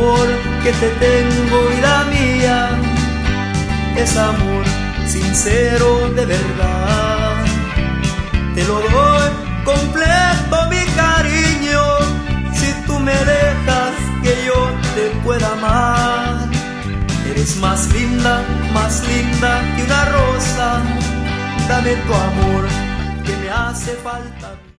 amor que te tengo, vida mía, es amor sincero de verdad. Te lo doy completo, mi cariño, si tú me dejas que yo te pueda amar. Eres más linda que una rosa. Dame tu amor que me hace falta.